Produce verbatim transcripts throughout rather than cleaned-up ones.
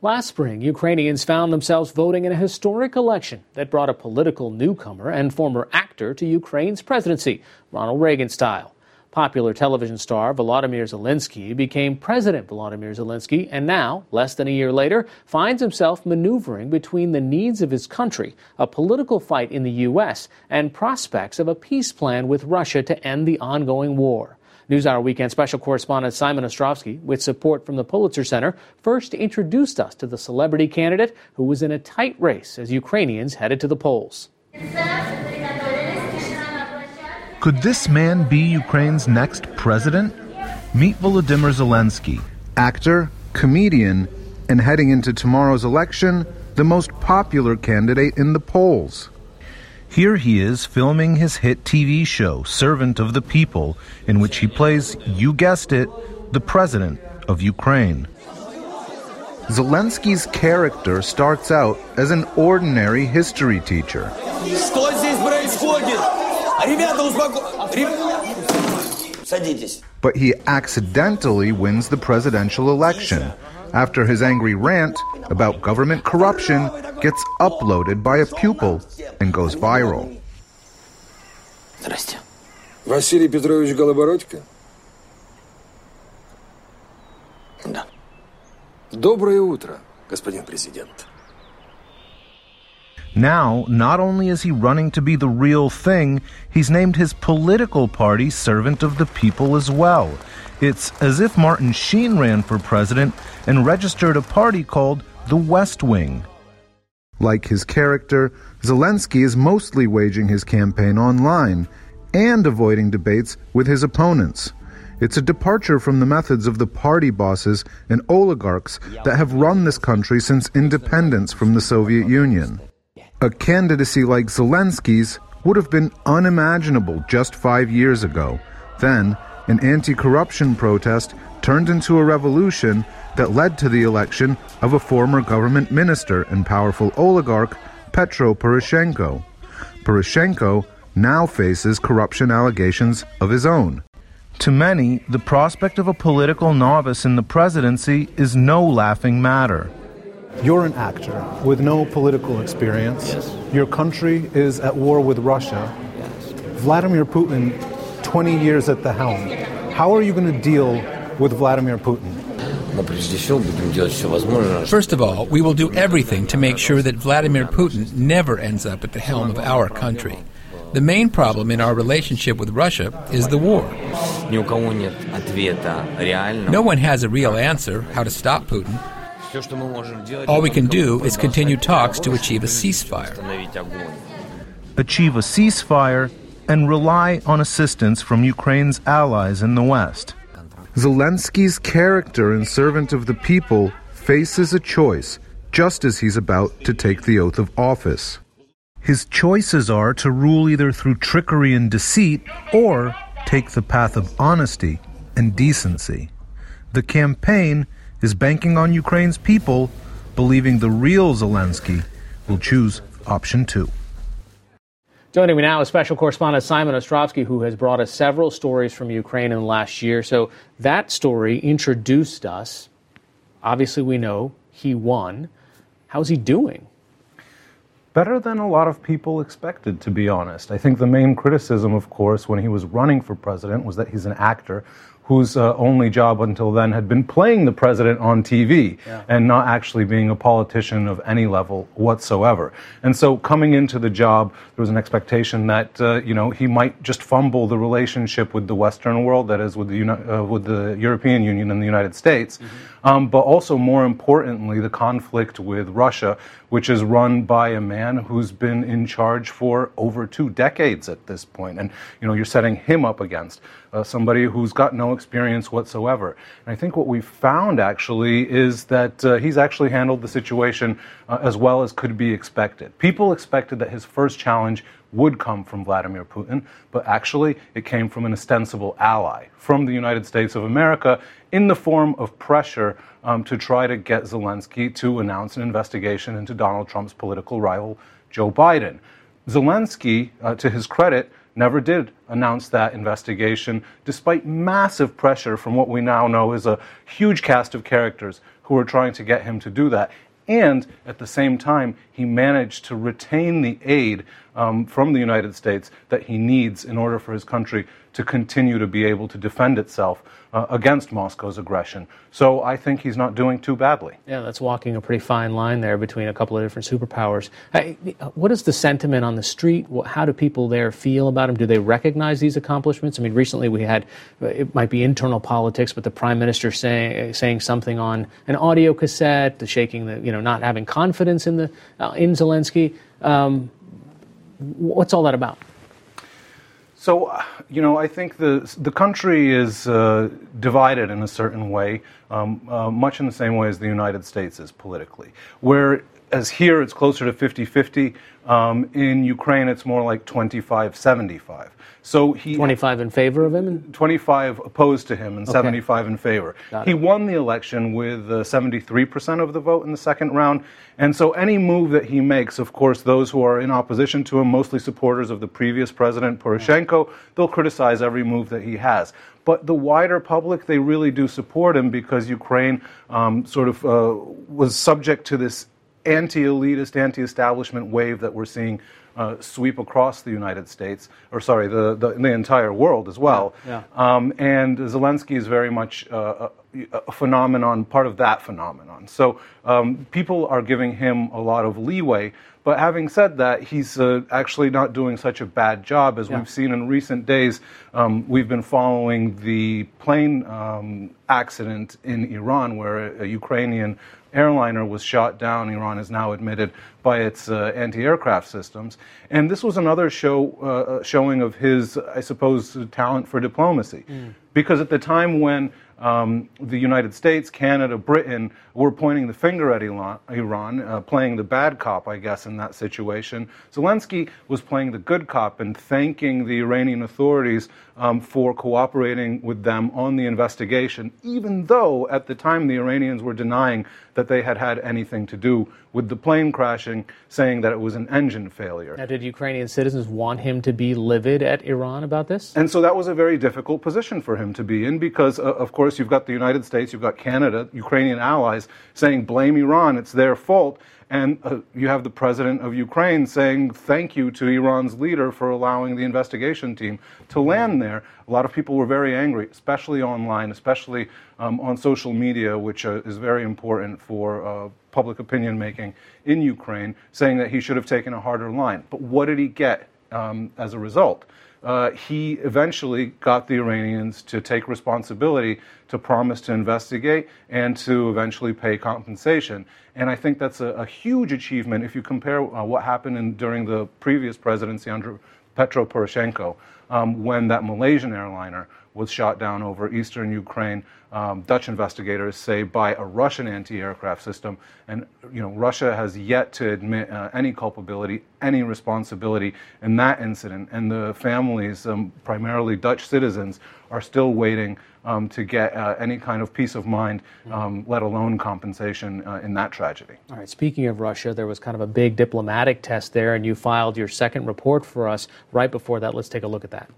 Last spring, Ukrainians found themselves voting in a historic election that brought a political newcomer and former actor to Ukraine's presidency, Ronald Reagan style. Popular television star Volodymyr Zelensky became President Volodymyr Zelensky, and now, less than a year later, finds himself maneuvering between the needs of his country, a political fight in the U S, and prospects of a peace plan with Russia to end the ongoing war. NewsHour Weekend special correspondent Simon Ostrovsky, with support from the Pulitzer Center, first introduced us to the celebrity candidate who was in a tight race as Ukrainians headed to the polls. Could this man be Ukraine's next president? Meet Volodymyr Zelensky, actor, comedian, and heading into tomorrow's election, the most popular candidate in the polls. Here he is filming his hit T V show, Servant of the People, in which he plays, you guessed it, the president of Ukraine. Zelensky's character starts out as an ordinary history teacher. But he accidentally wins the presidential election after his angry rant about government corruption gets uploaded by a pupil and goes viral. Василий Петрович Голобородько? Да. Доброе утро, господин президент. Now, not only is he running to be the real thing, he's named his political party Servant of the People as well. It's as if Martin Sheen ran for president and registered a party called the West Wing. Like his character, Zelensky is mostly waging his campaign online and avoiding debates with his opponents. It's a departure from the methods of the party bosses and oligarchs that have run this country since independence from the Soviet Union. A candidacy like Zelensky's would have been unimaginable just five years ago. Then, an anti-corruption protest turned into a revolution that led to the election of a former government minister and powerful oligarch, Petro Poroshenko. Poroshenko now faces corruption allegations of his own. To many, the prospect of a political novice in the presidency is no laughing matter. You're an actor with no political experience. Yes. Your country is at war with Russia. Yes. Vladimir Putin, twenty years at the helm. How are you going to deal with Vladimir Putin? First of all, we will do everything to make sure that Vladimir Putin never ends up at the helm of our country. The main problem in our relationship with Russia is the war. No one has a real answer how to stop Putin. All we can do is continue talks to achieve a ceasefire. Achieve a ceasefire and rely on assistance from Ukraine's allies in the West. Zelensky's character and Servant of the People faces a choice just as he's about to take the oath of office. His choices are to rule either through trickery and deceit or take the path of honesty and decency. The campaign is banking on Ukraine's people, believing the real Zelensky will choose option two. Joining me now is special correspondent Simon Ostrovsky, who has brought us several stories from Ukraine in the last year. So that story introduced us. Obviously, we know he won. How's he doing? Better than a lot of people expected, to be honest. I think the main criticism, of course, when he was running for president was that he's an actor whose uh, only job until then had been playing the president on T V yeah. and not actually being a politician of any level whatsoever. And so coming into the job, there was an expectation that, uh, you know, he might just fumble the relationship with the Western world, that is with the, Uni- uh, with the European Union and the United States, mm-hmm. um, but also more importantly, the conflict with Russia, which is run by a man who's been in charge for over two decades at this point. And, you know, you're setting him up against uh, somebody who's got no experience whatsoever. And I think what we found, actually, is that uh, he's actually handled the situation uh, as well as could be expected. People expected that his first challenge would come from Vladimir Putin, but actually it came from an ostensible ally, from the United States of America, in the form of pressure um, to try to get Zelensky to announce an investigation into Donald Trump's political rival, Joe Biden. Zelensky, uh, to his credit, never did announce that investigation, despite massive pressure from what we now know is a huge cast of characters who are trying to get him to do that. And at the same time, he managed to retain the aid um, from the United States that he needs in order for his country to continue to be able to defend itself uh, against Moscow's aggression. So I think he's not doing too badly. Yeah, that's walking a pretty fine line there between a couple of different superpowers. Hey, what is the sentiment on the street? How do people there feel about him? Do they recognize these accomplishments? I mean, recently we had, it might be internal politics, but the prime minister saying saying something on an audio cassette, the shaking, the you know, not having confidence in the uh, in Zelensky. Um, what's all that about? So, you know, I think the the country is uh, divided in a certain way, um, uh, much in the same way as the United States is politically. Whereas here it's closer to fifty-fifty, um, in Ukraine it's more like twenty-five seventy-five. So he twenty-five in favor of him? And twenty-five opposed to him and okay. seventy-five in favor. He won the election with uh, seventy-three percent of the vote in the second round. And so any move that he makes, of course, those who are in opposition to him, mostly supporters of the previous president, Poroshenko, they'll criticize every move that he has. But the wider public, they really do support him because Ukraine um, sort of uh, was subject to this anti-elitist, anti-establishment wave that we're seeing Uh, sweep across the United States, or sorry, the, the, the entire world as well. Yeah, yeah. Um, and Zelensky is very much uh, a, a phenomenon, part of that phenomenon. So um, people are giving him a lot of leeway. But having said that, he's uh, actually not doing such a bad job. As yeah. we've seen in recent days, um, we've been following the plane um, accident in Iran where a, a Ukrainian airliner was shot down, Iran has now admitted, by its uh, anti-aircraft systems. And this was another show uh, showing of his, I suppose, talent for diplomacy. Mm. Because at the time when um, the United States, Canada, Britain were pointing the finger at Iran, Iran uh, playing the bad cop, I guess, in that situation, Zelensky was playing the good cop and thanking the Iranian authorities um, for cooperating with them on the investigation, even though at the time the Iranians were denying that they had had anything to do with the plane crashing, saying that it was an engine failure. Now, did Ukrainian citizens want him to be livid at Iran about this? And so that was a very difficult position for him to be in because, uh, of course, you've got the United States, you've got Canada, Ukrainian allies saying, blame Iran, it's their fault. And uh, you have the president of Ukraine saying thank you to Iran's leader for allowing the investigation team to land there. A lot of people were very angry, especially online, especially um, on social media, which uh, is very important for uh, public opinion making in Ukraine, saying that he should have taken a harder line. But what did he get um, as a result? Uh, he eventually got the Iranians to take responsibility, to promise to investigate, and to eventually pay compensation. And I think that's a, a huge achievement if you compare uh, what happened in, during the previous presidency under Petro Poroshenko, um, when that Malaysian airliner was shot down over eastern Ukraine. Um, Dutch investigators say by a Russian anti-aircraft system, and you know Russia has yet to admit uh, any culpability, any responsibility in that incident, and the families, um, primarily Dutch citizens, are still waiting um, to get uh, any kind of peace of mind, um, let alone compensation uh, in that tragedy. All right. Speaking of Russia, there was kind of a big diplomatic test there, and you filed your second report for us right before that. Let's take a look at that.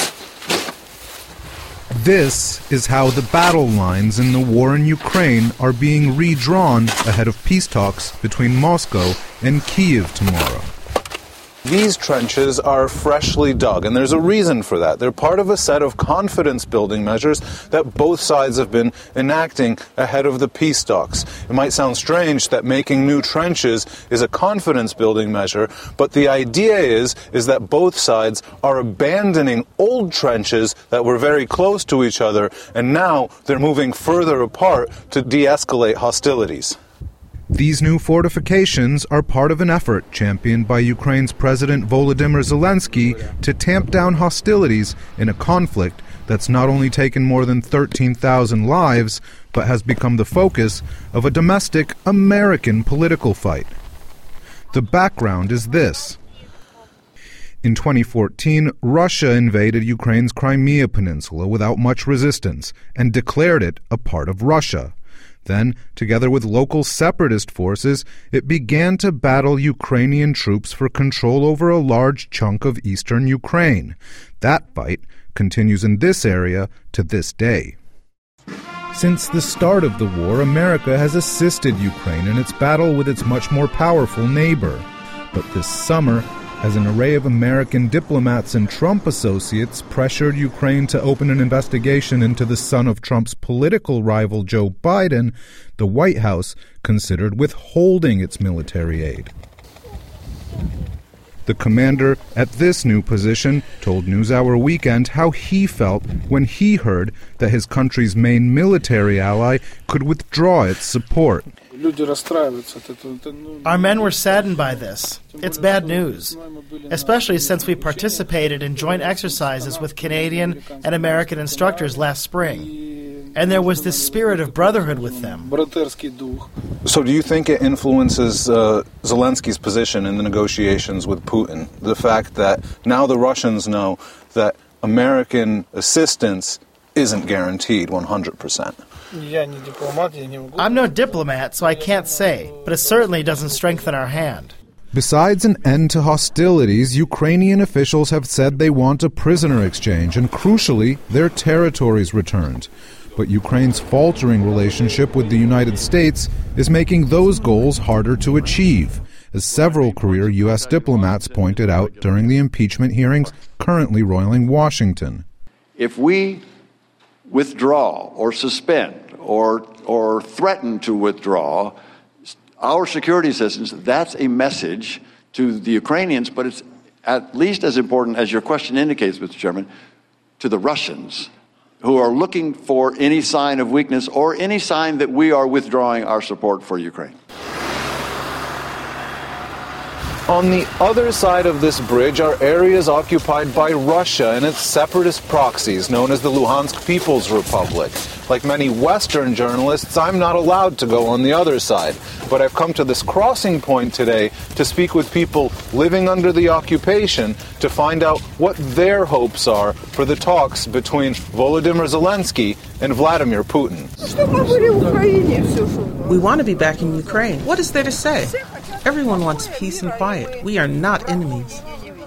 This is how the battle lines in the war in Ukraine are being redrawn ahead of peace talks between Moscow and Kyiv tomorrow. These trenches are freshly dug, and there's a reason for that. They're part of a set of confidence-building measures that both sides have been enacting ahead of the peace talks. It might sound strange that making new trenches is a confidence-building measure, but the idea is, is that both sides are abandoning old trenches that were very close to each other, and now they're moving further apart to de-escalate hostilities. These new fortifications are part of an effort championed by Ukraine's President Volodymyr Zelensky to tamp down hostilities in a conflict that's not only taken more than thirteen thousand lives, but has become the focus of a domestic American political fight. The background is this. In twenty fourteen, Russia invaded Ukraine's Crimea Peninsula without much resistance and declared it a part of Russia. Then, together with local separatist forces, it began to battle Ukrainian troops for control over a large chunk of eastern Ukraine. That fight continues in this area to this day. Since the start of the war, America has assisted Ukraine in its battle with its much more powerful neighbor. But this summer, as an array of American diplomats and Trump associates pressured Ukraine to open an investigation into the son of Trump's political rival Joe Biden, the White House considered withholding its military aid. The commander at this new position told NewsHour Weekend how he felt when he heard that his country's main military ally could withdraw its support. Our men were saddened by this. It's bad news, especially since we participated in joint exercises with Canadian and American instructors last spring. And there was this spirit of brotherhood with them. So do you think it influences uh, Zelensky's position in the negotiations with Putin? The fact that now the Russians know that American assistance isn't guaranteed one hundred percent. I'm no diplomat, so I can't say, but it certainly doesn't strengthen our hand. Besides an end to hostilities, Ukrainian officials have said they want a prisoner exchange and, crucially, their territories returned. But Ukraine's faltering relationship with the United States is making those goals harder to achieve, as several career U S diplomats pointed out during the impeachment hearings currently roiling Washington. If we withdraw or suspend or or threaten to withdraw our security assistance, that's a message to the Ukrainians, but it's at least as important, as your question indicates, Mister Chairman, to the Russians, who are looking for any sign of weakness or any sign that we are withdrawing our support for Ukraine. On the other side of this bridge are areas occupied by Russia and its separatist proxies, known as the Luhansk People's Republic. Like many Western journalists, I'm not allowed to go on the other side. But I've come to this crossing point today to speak with people living under the occupation to find out what their hopes are for the talks between Volodymyr Zelensky and Vladimir Putin. We want to be back in Ukraine. What is there to say? Everyone wants peace and quiet. We are not enemies.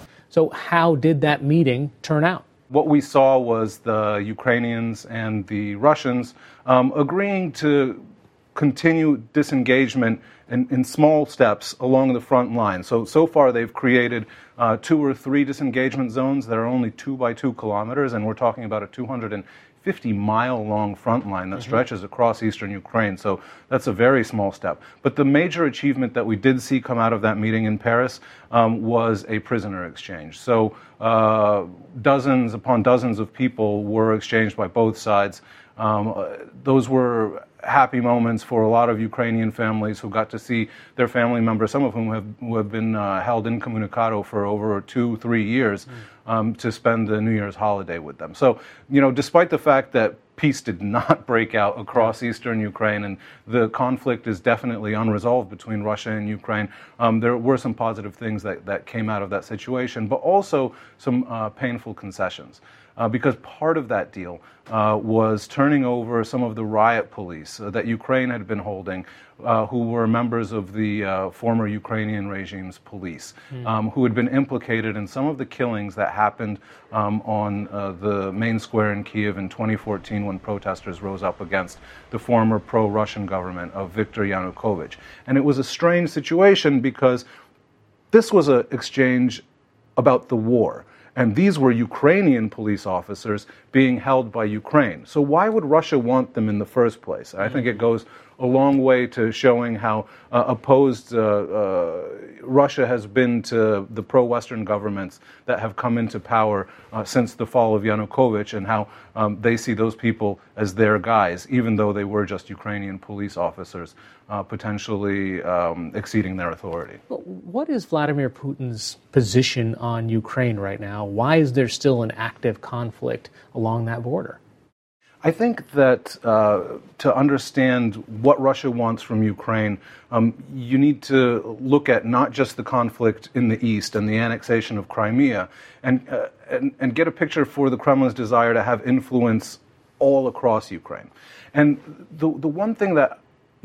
So how did that meeting turn out? What we saw was the Ukrainians and the Russians um, agreeing to continue disengagement in, in small steps along the front line. So, so far they've created uh, two or three disengagement zones that are only two by two kilometers, and we're talking about a two hundred fifty mile long front line that stretches across eastern Ukraine. So that's a very small step. But the major achievement that we did see come out of that meeting in Paris um, was a prisoner exchange. So uh, dozens upon dozens of people were exchanged by both sides. Um, uh, those were happy moments for a lot of Ukrainian families who got to see their family members, some of whom have, who have been uh, held incommunicado for over two, three years, mm. um, to spend the New Year's holiday with them. So, you know, despite the fact that peace did not break out across eastern Ukraine, and the conflict is definitely unresolved between Russia and Ukraine, um, there were some positive things that, that came out of that situation, but also some uh, painful concessions. Uh, because part of that deal uh, was turning over some of the riot police uh, that Ukraine had been holding, uh, who were members of the uh, former Ukrainian regime's police, mm. um, who had been implicated in some of the killings that happened um, on uh, the main square in Kyiv in twenty fourteen when protesters rose up against the former pro-Russian government of Viktor Yanukovych. And it was a strange situation because this was an exchange about the war. And these were Ukrainian police officers being held by Ukraine. So why would Russia want them in the first place? I think it goes a long way to showing how uh, opposed uh, uh, Russia has been to the pro-Western governments that have come into power uh, since the fall of Yanukovych, and how um, they see those people as their guys, even though they were just Ukrainian police officers, uh, potentially um, exceeding their authority. What is Vladimir Putin's position on Ukraine right now? Why is there still an active conflict along that border? I think that uh, to understand what Russia wants from Ukraine, um, you need to look at not just the conflict in the east and the annexation of Crimea, and, uh, and, and get a picture for the Kremlin's desire to have influence all across Ukraine. And the, the one thing that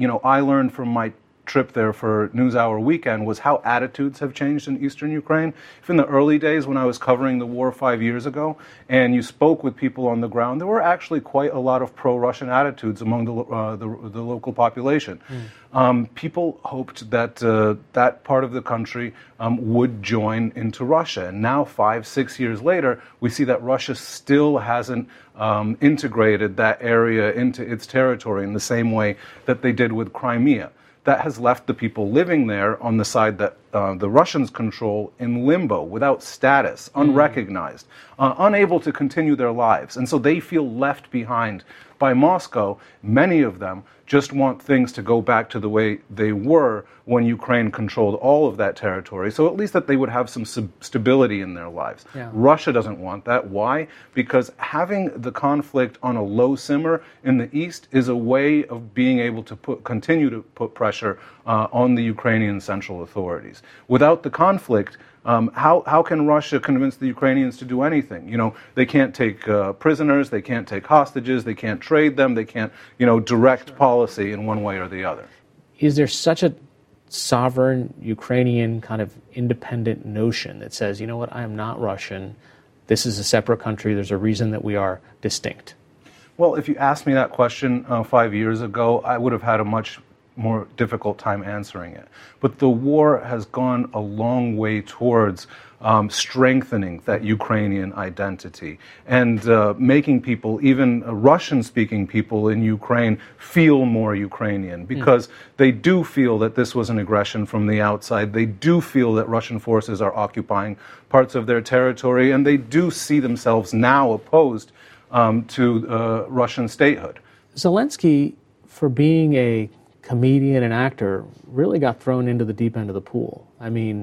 you know, I learned from my trip there for NewsHour weekend was how attitudes have changed in eastern Ukraine. If in the early days when I was covering the war five years ago and you spoke with people on the ground, there were actually quite a lot of pro-Russian attitudes among the, uh, the, the local population. Mm. Um, people hoped that uh, that part of the country um, would join into Russia. And now, five, six years later, we see that Russia still hasn't um, integrated that area into its territory in the same way that they did with Crimea. That has left the people living there on the side that uh, the Russians control in limbo, without status, unrecognized, uh, unable to continue their lives. And so they feel left behind by Moscow. Many of them just want things to go back to the way they were when Ukraine controlled all of that territory, so at least that they would have some sub- stability in their lives. Yeah. Russia doesn't want that. Why? Because having the conflict on a low simmer in the east is a way of being able to put, continue to put pressure uh, on the Ukrainian central authorities. Without the conflict, Um, how, how can Russia convince the Ukrainians to do anything? You know, they can't take uh, prisoners, they can't take hostages, they can't trade them, they can't, you know, direct sure. policy in one way or the other. Is there such a sovereign Ukrainian kind of independent notion that says, you know what, I am not Russian, this is a separate country, there's a reason that we are distinct? Well, if you asked me that question uh, five years ago, I would have had a much more difficult time answering it. But the war has gone a long way towards um, strengthening that Ukrainian identity and uh, making people, even uh, Russian-speaking people in Ukraine, feel more Ukrainian, because mm. they do feel that this was an aggression from the outside. They do feel that Russian forces are occupying parts of their territory, and they do see themselves now opposed um, to uh, Russian statehood. Zelensky, for being a comedian and actor, really got thrown into the deep end of the pool. I mean,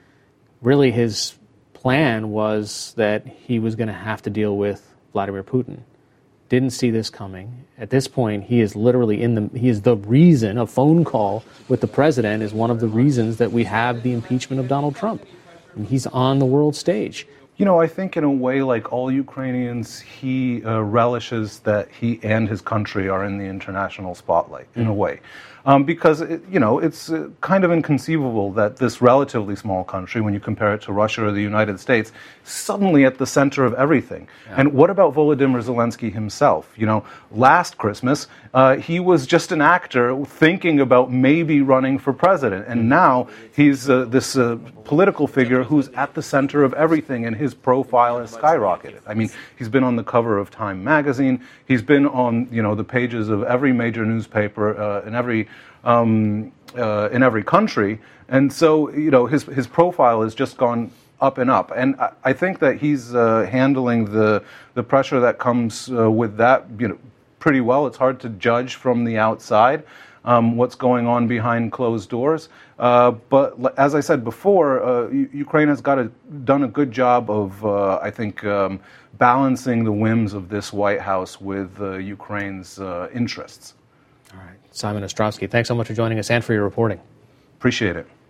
really his plan was that he was going to have to deal with Vladimir Putin. Didn't see this coming. At this point, he is literally in the, he is the reason, a phone call with the president is one of the reasons that we have the impeachment of Donald Trump. And he's on the world stage. You know, I think in a way, like all Ukrainians, he uh, relishes that he and his country are in the international spotlight, in mm. a way. Um, because, it, you know, it's uh, kind of inconceivable that this relatively small country, when you compare it to Russia or the United States, suddenly at the center of everything. Yeah. And what about Volodymyr Zelensky himself? You know, last Christmas, uh, he was just an actor thinking about maybe running for president. And now he's uh, this uh, political figure who's at the center of everything, and his profile has skyrocketed. I mean, he's been on the cover of Time magazine. He's been on, you know, the pages of every major newspaper uh, in every Um, uh, in every country, and so you know his his profile has just gone up and up, and I, I think that he's uh, handling the the pressure that comes uh, with that, you know, pretty well. It's hard to judge from the outside um, what's going on behind closed doors, uh, but as I said before, uh, Ukraine has got a, done a good job of uh, I think um, balancing the whims of this White House with uh, Ukraine's uh, interests. All right. Simon Ostrovsky, thanks so much for joining us and for your reporting. Appreciate it.